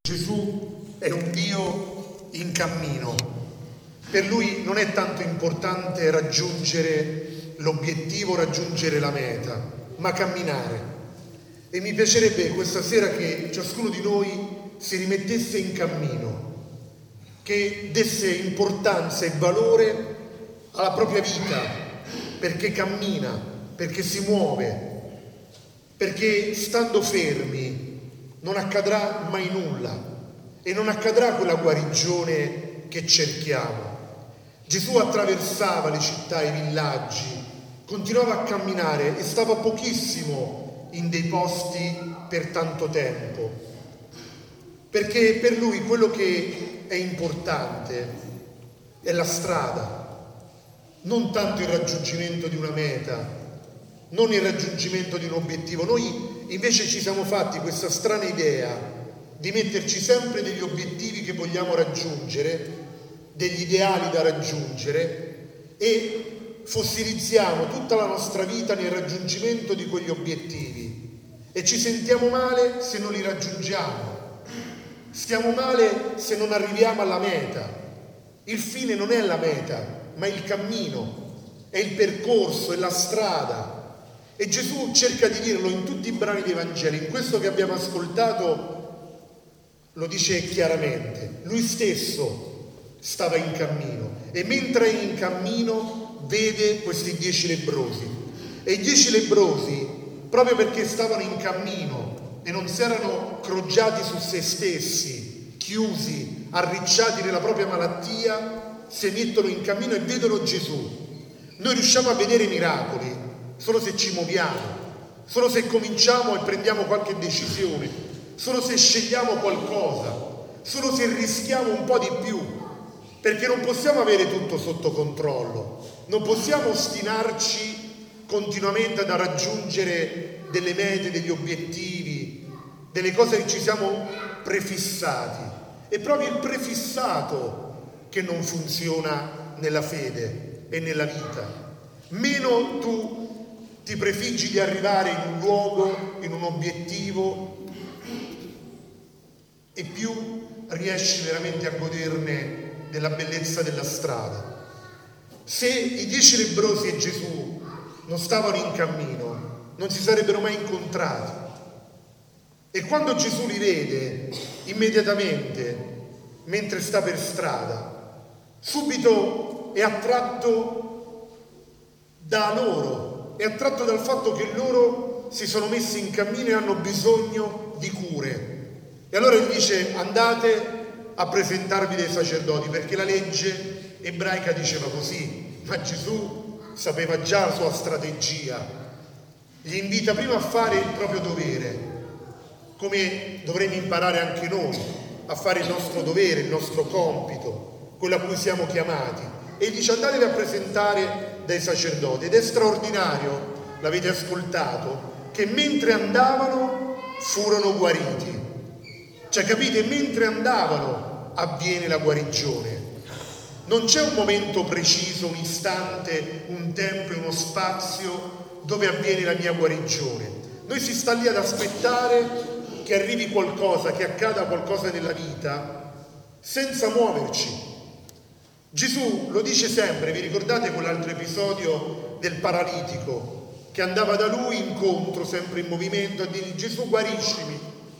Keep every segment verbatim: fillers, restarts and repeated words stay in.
Gesù è un Dio in cammino. Per lui non è tanto importante raggiungere l'obiettivo, raggiungere la meta, ma camminare. E mi piacerebbe questa sera che ciascuno di noi si rimettesse in cammino, che desse importanza e valore alla propria vita, perché cammina, perché si muove, perché stando fermi non accadrà mai nulla e non accadrà quella guarigione che cerchiamo. Gesù attraversava le città e i villaggi, continuava a camminare e stava pochissimo in dei posti per tanto tempo, perché per lui quello che è importante è la strada, non tanto il raggiungimento di una meta, non il raggiungimento di un obiettivo. Noi invece ci siamo fatti questa strana idea di metterci sempre degli obiettivi che vogliamo raggiungere, degli ideali da raggiungere, e fossilizziamo tutta la nostra vita nel raggiungimento di quegli obiettivi e ci sentiamo male se non li raggiungiamo, stiamo male se non arriviamo alla meta. Il fine non è la meta, ma il cammino, è il percorso, è la strada. E Gesù cerca di dirlo in tutti i brani dei Vangeli. In questo che abbiamo ascoltato lo dice chiaramente. Lui stesso stava in cammino e mentre è in cammino vede questi dieci lebbrosi. E i dieci lebbrosi, proprio perché stavano in cammino e non si erano crogiati su se stessi, chiusi, arricciati nella propria malattia, si mettono in cammino e vedono Gesù. Noi riusciamo a vedere i miracoli solo se ci muoviamo, solo se cominciamo e prendiamo qualche decisione, solo se scegliamo qualcosa, solo se rischiamo un po' di più, perché non possiamo avere tutto sotto controllo, non possiamo ostinarci continuamente a raggiungere delle mete, degli obiettivi, delle cose che ci siamo prefissati. È proprio il prefissato che non funziona nella fede e nella vita. Meno tu ti prefiggi di arrivare in un luogo, in un obiettivo, e più riesci veramente a goderne della bellezza della strada. Se i dieci lebbrosi e Gesù non stavano in cammino, non si sarebbero mai incontrati. E quando Gesù li vede, immediatamente, mentre sta per strada, subito è attratto da loro, è attratto dal fatto che loro si sono messi in cammino e hanno bisogno di cure. E allora gli dice: andate a presentarvi dai sacerdoti, perché la legge ebraica diceva così, ma Gesù sapeva già la sua strategia. Gli invita prima a fare il proprio dovere, come dovremmo imparare anche noi a fare il nostro dovere, il nostro compito, quello a cui siamo chiamati, e dice: andatevi a presentare dai sacerdoti. Ed è straordinario, l'avete ascoltato, che mentre andavano furono guariti. Cioè, capite, mentre andavano avviene la guarigione. Non c'è un momento preciso, un istante, un tempo e uno spazio dove avviene la mia guarigione. Noi si sta lì ad aspettare che arrivi qualcosa, che accada qualcosa nella vita, senza muoverci. Gesù lo dice sempre. Vi ricordate quell'altro episodio del paralitico che andava da lui incontro, sempre in movimento, a dirgli: Gesù, guariscimi.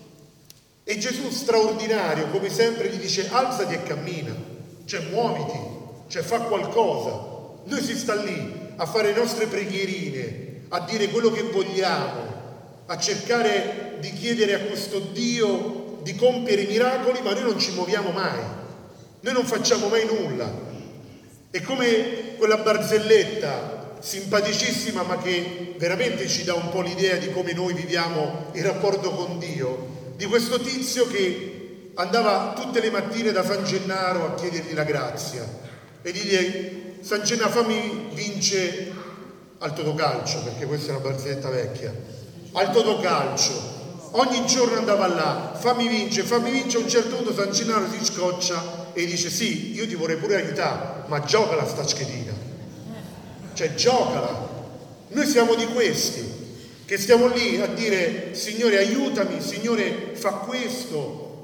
E Gesù, straordinario, come sempre, gli dice: alzati e cammina, cioè muoviti, cioè fa qualcosa. Noi si sta lì a fare le nostre preghierine, a dire quello che vogliamo, a cercare di chiedere a questo Dio di compiere miracoli, ma noi non ci muoviamo mai, noi non facciamo mai nulla. È come quella barzelletta simpaticissima, ma che veramente ci dà un po' l'idea di come noi viviamo il rapporto con Dio, di questo tizio che andava tutte le mattine da San Gennaro a chiedergli la grazia e dirgli: San Gennaro, fammi vince al totocalcio, perché questa è una barzelletta vecchia, al totocalcio. Ogni giorno andava là: fammi vince, fammi vince. A un certo punto San Gennaro si scoccia e dice: sì, io ti vorrei pure aiutare, ma giocala sta schedina, cioè giocala. Noi siamo di questi che stiamo lì a dire: Signore aiutami, Signore fa questo,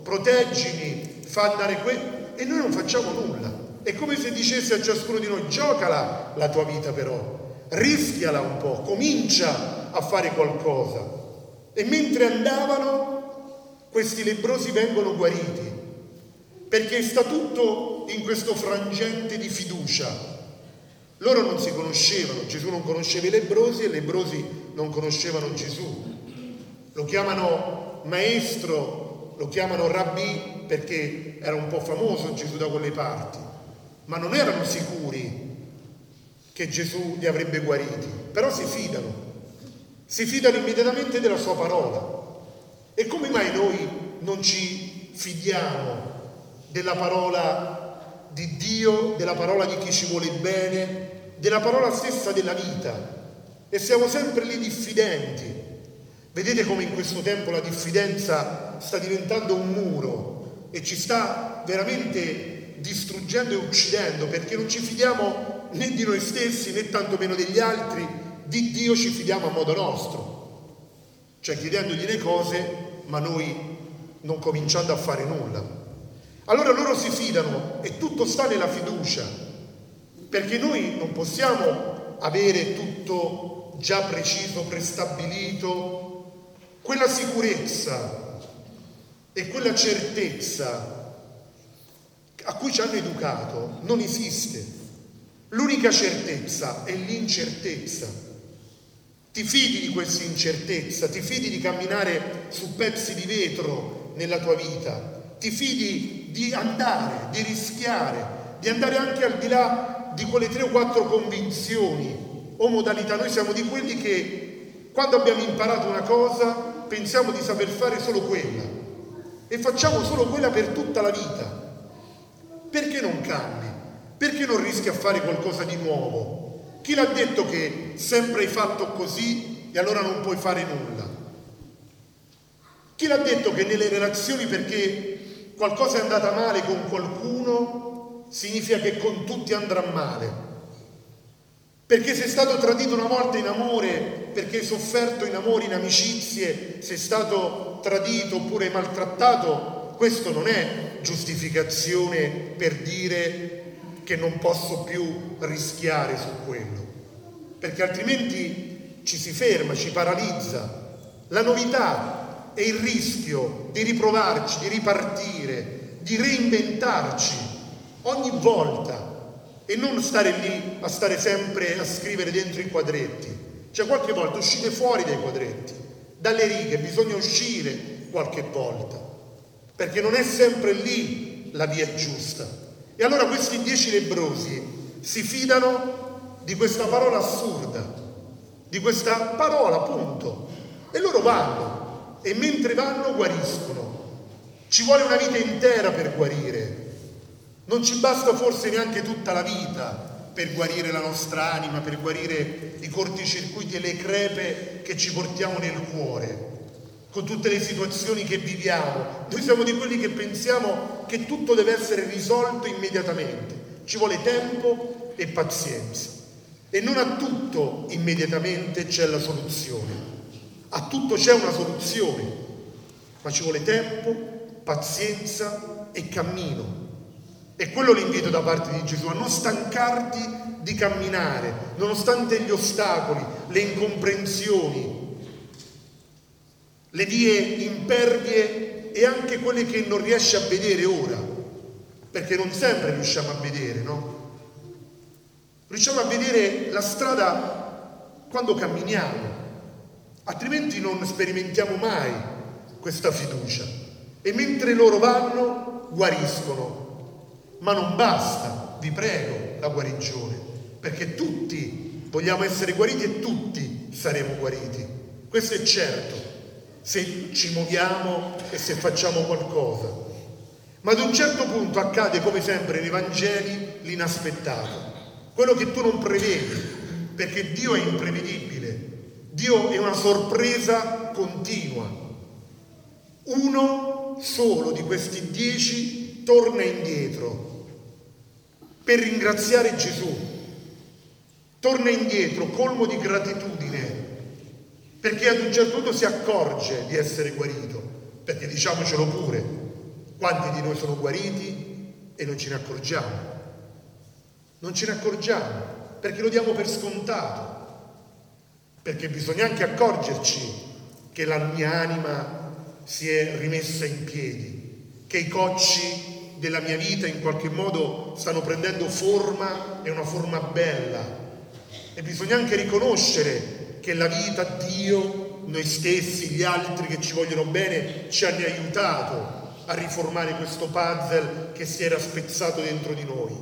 proteggimi, fa andare quello, e noi non facciamo nulla. È come se dicesse a ciascuno di noi: giocala la tua vita, però rischiala un po', comincia a fare qualcosa. E mentre andavano, questi lebbrosi vengono guariti, perché sta tutto in questo frangente di fiducia. Loro non si conoscevano, Gesù non conosceva i lebbrosi e i lebbrosi non conoscevano Gesù. Lo chiamano maestro, lo chiamano rabbì, perché era un po' famoso Gesù da quelle parti, ma non erano sicuri che Gesù li avrebbe guariti, però si fidano, si fidano immediatamente della sua parola. E come mai noi non ci fidiamo della parola di Dio, della parola di chi ci vuole bene, della parola stessa della vita, e siamo sempre lì diffidenti? Vedete come in questo tempo la diffidenza sta diventando un muro e ci sta veramente distruggendo e uccidendo, perché non ci fidiamo né di noi stessi né tantomeno degli altri. Di Dio ci fidiamo a modo nostro, cioè chiedendogli le cose, ma noi non cominciando a fare nulla. Allora loro si fidano e tutto sta nella fiducia, perché noi non possiamo avere tutto già preciso, prestabilito. Quella sicurezza e quella certezza a cui ci hanno educato non esiste. L'unica certezza è l'incertezza. Ti fidi di questa incertezza, ti fidi di camminare su pezzi di vetro nella tua vita, ti fidi di andare, di rischiare, di andare anche al di là di quelle tre o quattro convinzioni o modalità. Noi siamo di quelli che quando abbiamo imparato una cosa pensiamo di saper fare solo quella e facciamo solo quella per tutta la vita. Perché non cambi? Perché non rischi a fare qualcosa di nuovo? Chi l'ha detto che sempre hai fatto così e allora non puoi fare nulla? Chi l'ha detto che nelle relazioni, perché qualcosa è andata male con qualcuno, significa che con tutti andrà male? Perché sei stato tradito una volta in amore, perché hai sofferto in amore, in amicizie, sei stato tradito oppure maltrattato, questo non è giustificazione per dire che non posso più rischiare su quello, perché altrimenti ci si ferma, ci paralizza. La novità è il rischio di riprovarci, di ripartire, di reinventarci ogni volta, e non stare lì a stare sempre a scrivere dentro i quadretti. Cioè qualche volta uscite fuori dai quadretti, dalle righe, bisogna uscire qualche volta, perché non è sempre lì la via giusta. E allora questi dieci lebbrosi si fidano di questa parola assurda, di questa parola, appunto, e loro vanno, e mentre vanno guariscono. Ci vuole una vita intera per guarire. Non ci basta forse neanche tutta la vita per guarire la nostra anima, per guarire i corticircuiti e le crepe che ci portiamo nel cuore, con tutte le situazioni che viviamo. Noi siamo di quelli che pensiamo che tutto deve essere risolto immediatamente. Ci vuole tempo e pazienza. E non a tutto immediatamente c'è la soluzione. A tutto c'è una soluzione, ma ci vuole tempo, pazienza e cammino. E quello l'invito da parte di Gesù, a non stancarti di camminare, nonostante gli ostacoli, le incomprensioni, le vie impervie e anche quelle che non riesci a vedere ora, perché non sempre riusciamo a vedere, no? Riusciamo a vedere la strada quando camminiamo, altrimenti non sperimentiamo mai questa fiducia. E mentre loro vanno, guariscono. Ma non basta, vi prego, la guarigione, perché tutti vogliamo essere guariti e tutti saremo guariti. Questo è certo, se ci muoviamo e se facciamo qualcosa. Ma ad un certo punto accade, come sempre nei Vangeli, l'inaspettato, quello che tu non prevedi, perché Dio è imprevedibile, Dio è una sorpresa continua. Uno solo di questi dieci torna indietro per ringraziare Gesù, torna indietro colmo di gratitudine, perché ad un certo punto si accorge di essere guarito, perché diciamocelo pure, Quanti di noi sono guariti e non ce ne accorgiamo? Non ce ne accorgiamo perché lo diamo per scontato, perché bisogna anche accorgerci che la mia anima si è rimessa in piedi, che i cocci della mia vita in qualche modo stanno prendendo forma e una forma bella, e bisogna anche riconoscere che la vita, Dio, noi stessi, gli altri che ci vogliono bene ci hanno aiutato a riformare questo puzzle che si era spezzato dentro di noi.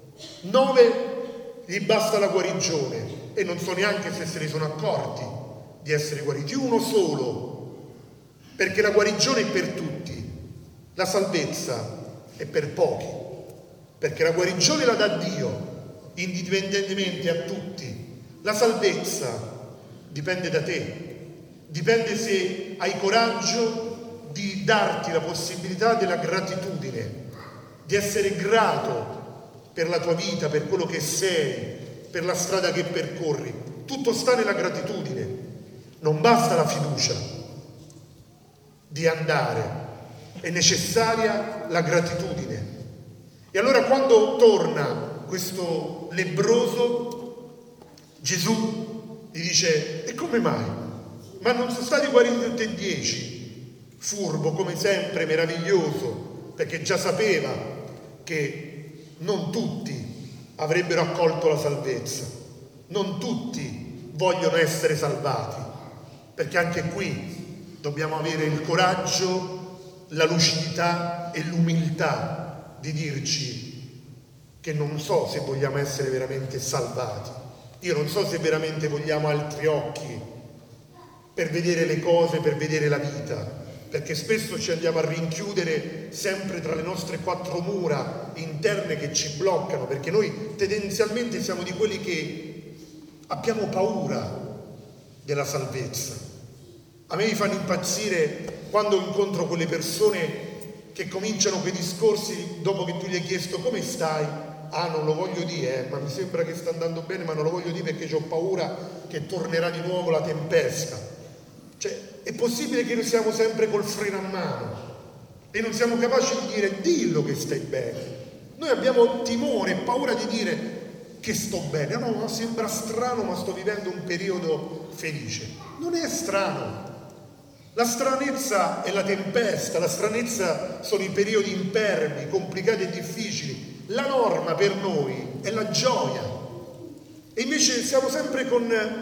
Nove gli basta la guarigione e non so neanche se se ne sono accorti di essere guariti. Uno solo, perché la guarigione è per tutti, la salvezza è per pochi, perché la guarigione la dà Dio indipendentemente a tutti. La salvezza dipende da te, dipende se hai coraggio di darti la possibilità della gratitudine, di essere grato per la tua vita, per quello che sei, per la strada che percorri. Tutto sta nella gratitudine, non basta la fiducia di andare, è necessaria la gratitudine. E allora quando torna questo lebbroso, Gesù gli dice: e come mai? Ma non sono stati guariti tutti e dieci? Furbo come sempre, meraviglioso, perché già sapeva che non tutti avrebbero accolto la salvezza, non tutti vogliono essere salvati, perché anche qui dobbiamo avere il coraggio, la lucidità e l'umiltà di dirci che non so se vogliamo essere veramente salvati, io non so se veramente vogliamo altri occhi per vedere le cose, per vedere la vita, perché spesso ci andiamo a rinchiudere sempre tra le nostre quattro mura interne che ci bloccano, perché noi tendenzialmente siamo di quelli che abbiamo paura della salvezza. A me mi fanno impazzire quando incontro quelle persone che cominciano quei discorsi dopo che tu gli hai chiesto come stai. Ah, non lo voglio dire, eh, ma mi sembra che sta andando bene, ma non lo voglio dire perché ho paura che tornerà di nuovo la tempesta. Cioè, è possibile che noi siamo sempre col freno a mano e non siamo capaci di dire dillo che stai bene. Noi abbiamo timore e paura di dire che sto bene. No, no, sembra strano, ma sto vivendo un periodo felice. Non è strano. La stranezza è la tempesta, la stranezza sono i periodi impervi, complicati e difficili. La norma per noi è la gioia. E invece siamo sempre con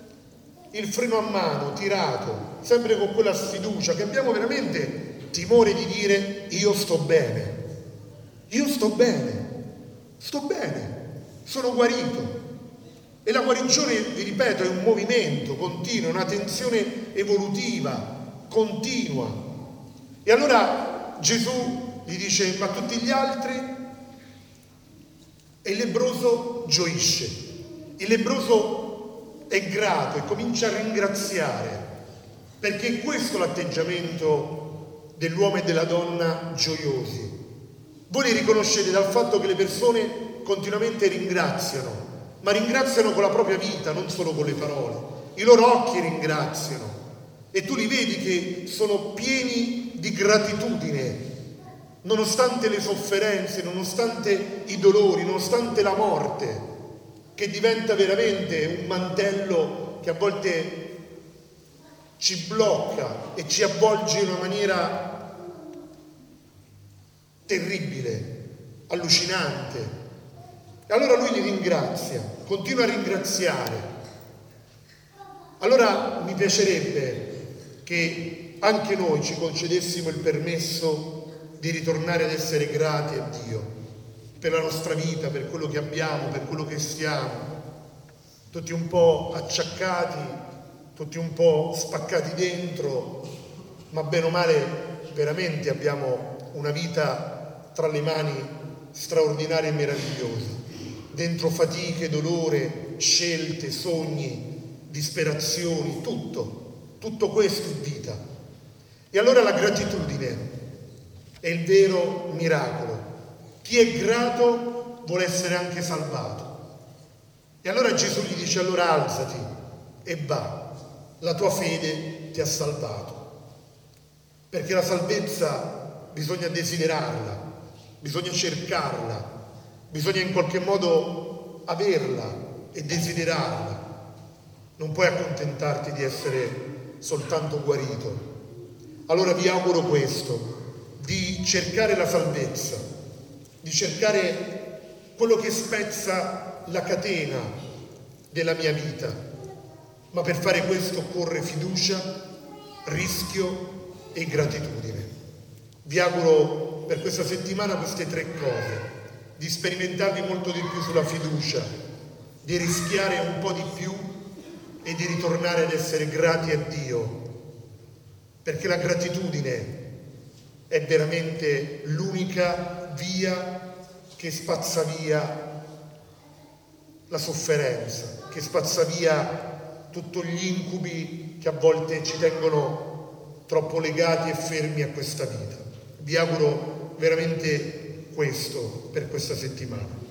il freno a mano tirato, sempre con quella sfiducia che abbiamo veramente timore di dire io sto bene, io sto bene, sto bene, sono guarito. E la guarigione, vi ripeto, è un movimento continuo, una tensione evolutiva, continua. E allora Gesù gli dice: ma tutti gli altri? E il lebbroso gioisce, il lebbroso è grato e comincia a ringraziare, perché è questo l'atteggiamento dell'uomo e della donna gioiosi. Voi li riconoscete dal fatto che le persone continuamente ringraziano, ma ringraziano con la propria vita, non solo con le parole. I loro occhi ringraziano e tu li vedi che sono pieni di gratitudine, nonostante le sofferenze, nonostante i dolori, nonostante la morte, che diventa veramente un mantello che a volte ci blocca e ci avvolge in una maniera terribile, allucinante. E allora lui li ringrazia, continua a ringraziare. Allora mi piacerebbe che anche noi ci concedessimo il permesso di ritornare ad essere grati a Dio per la nostra vita, per quello che abbiamo, per quello che siamo, tutti un po' acciaccati, tutti un po' spaccati dentro, ma bene o male veramente abbiamo una vita tra le mani straordinaria e meravigliosa, dentro fatiche, dolore, scelte, sogni, disperazioni, tutto, tutto questo è vita. E allora la gratitudine è il vero miracolo. Chi è grato vuole essere anche salvato. E allora Gesù gli dice: allora alzati e va, la tua fede ti ha salvato. Perché la salvezza bisogna desiderarla, bisogna cercarla, bisogna in qualche modo averla e desiderarla. Non puoi accontentarti di essere soltanto guarito. Allora vi auguro questo, di cercare la salvezza, di cercare quello che spezza la catena della mia vita. Ma per fare questo occorre fiducia, rischio e gratitudine. Vi auguro per questa settimana queste tre cose, di sperimentarvi molto di più sulla fiducia, di rischiare un po' di più e di ritornare ad essere grati a Dio, perché la gratitudine è veramente l'unica via che spazza via la sofferenza, che spazza via tutti gli incubi che a volte ci tengono troppo legati e fermi a questa vita. Vi auguro veramente questo per questa settimana.